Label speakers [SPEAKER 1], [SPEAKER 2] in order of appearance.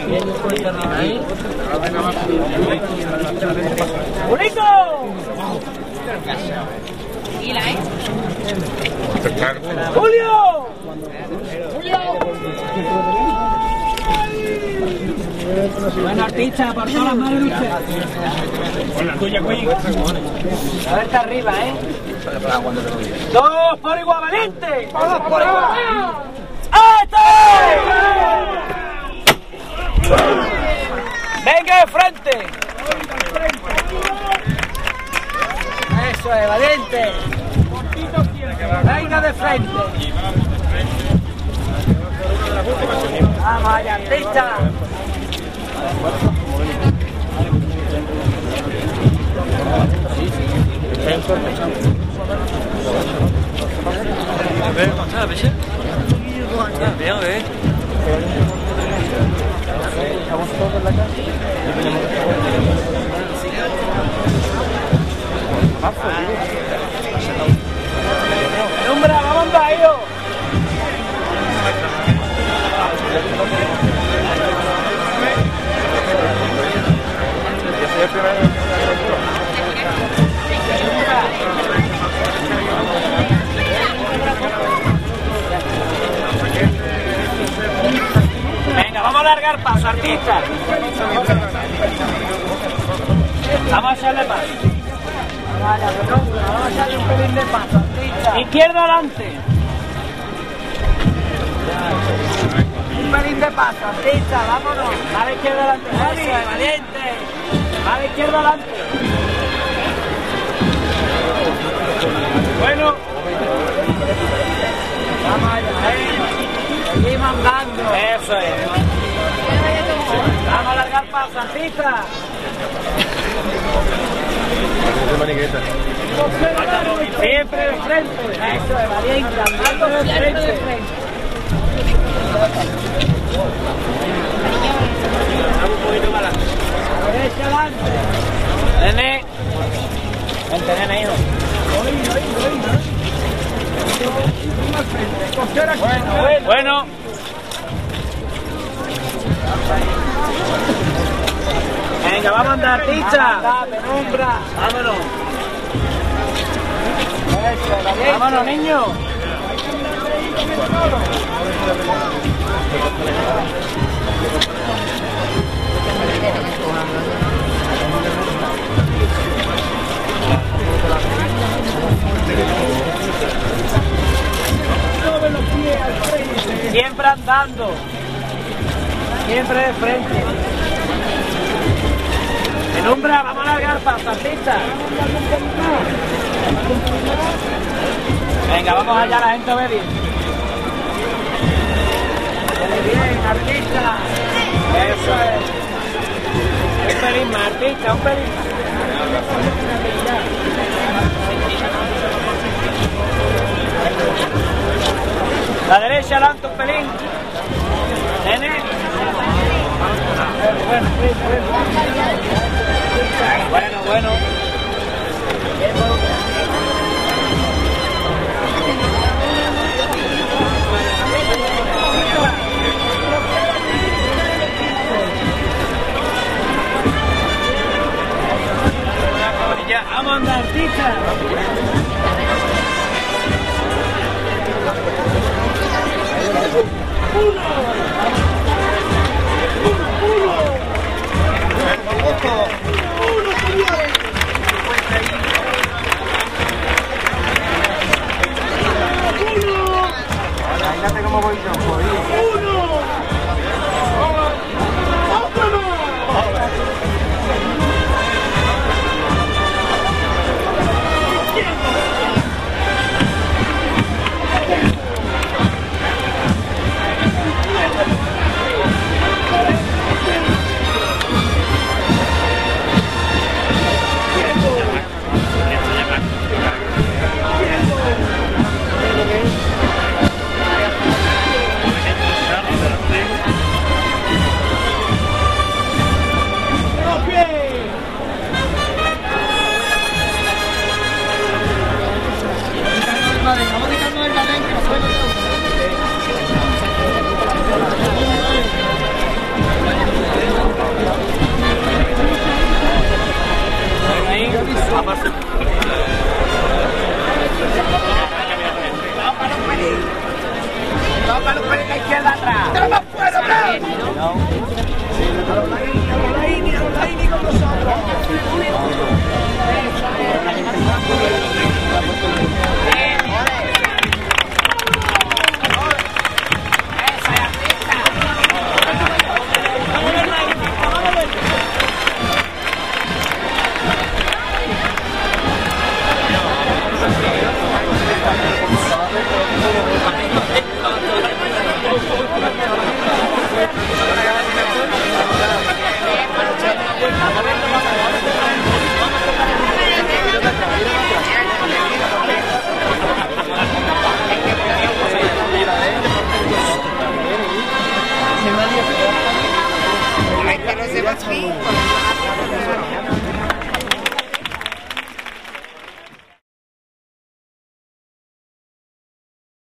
[SPEAKER 1] ¡Bonito!
[SPEAKER 2] ¿Y la
[SPEAKER 1] ¡Julio! Bueno, artista, por todas las manos de usted.
[SPEAKER 3] Con la tuya, güey.
[SPEAKER 1] A ver, está arriba, ¿eh? ¡Todos por igual, valiente! ¡Todos por igual! ¡Venga de frente! Eso es, valiente. Venga de frente. Vamos allá, artista. ¡Nombra, vamos a ello! Venga, vamos a alargar paso, artista. Vamos a echarle paso. Vamos a echarle un pelín de paso, artista. Izquierda adelante. Un pelín de paso, artista, vámonos. A la izquierda adelante, Javi, valiente. A la izquierda adelante. Bueno. Vamos allá, seguimos andando. Eso es. Vamos a alargar paso, artista. Siempre de frente. Eso es, valiente, andando de frente. Un poquito para adelante. Derecha adelante. Nene. Vente, nene, hijo. Bueno. Venga, vamos a andar, artista. Penumbra. Vámonos. Vámonos, niños. Siempre andando, siempre de frente. Penumbra, vamos a largar paso, artista. Venga, vamos allá, la gente ve bien. Bien, artista. Eso es. Un pelín más, artista, un pelín más. La derecha adelante un pelín. Nene. Bueno. Vamos a andar, artista. Fíjate cómo voy yo.
[SPEAKER 2] Ay, que no se va a